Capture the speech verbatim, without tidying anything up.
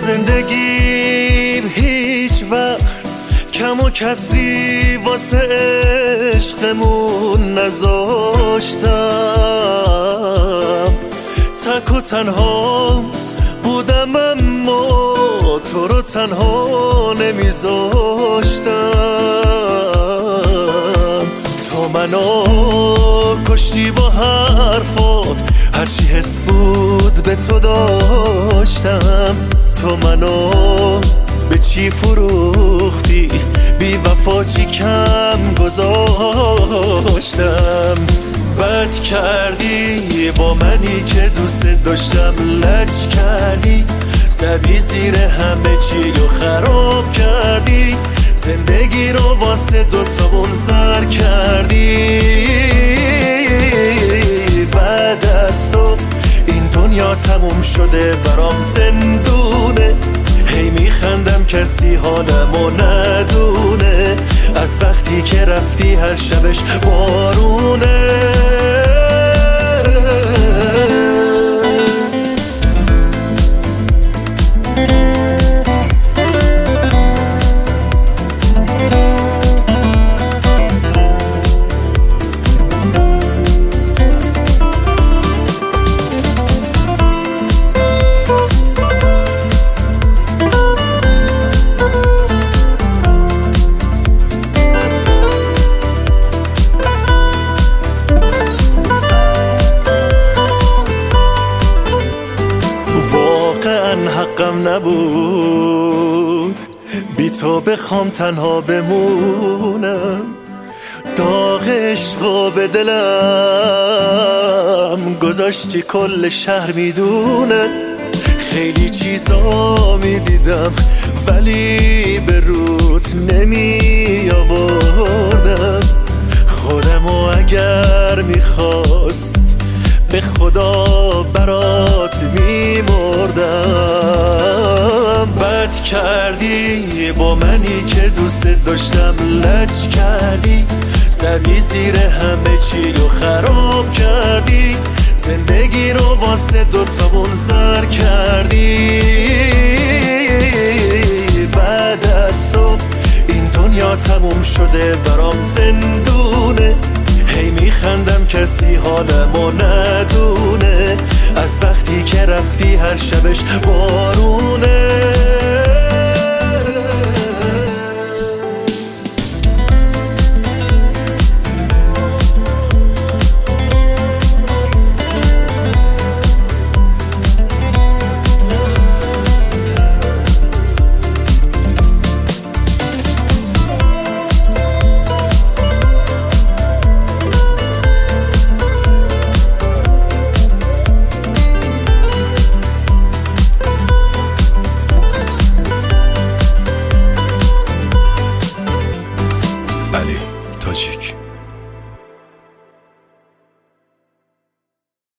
زندگیم هیچ وقت کم و کسری واسه عشقمون نذاشتم. تک و تنها بودم اما تو رو تنها نمیذاشتم. تو منو کشتی با حرفات، هرچی حس بود به تو داشتم. تو منو به چی فروختی، بی وفا چی کم گذاشتم. بد کردی با منی که دوست داشتم، لج کردی زدی زیر همه چی و خراب کردی. زندگی رو واسه دوتامون زر کردی. بعد از تو این دنیا تموم شده برام زندونه. هی میخندم کسی حالمو ندونه، از وقتی که رفتی هر شبش بارونه. حقم نبود بی تو بخوام تنها بمونم. داغ عشقا به دلم گذاشتی کل شهر میدونه. خیلی چیزا میدیدم ولی به روت نمی آوردم. خودمو اگر میخواست به خدا برات میمردم. بد کردی با منی که دوست داشتم، لج کردی زدی زیر همه چی و خراب کردی. زندگی رو واسه دوتامون زر کردی. بعد از تو این دنیا تموم شده برام زندونه. هی میخندم کسی حالمو ندونه، از وقتی که رفتی هر شبش بارونه.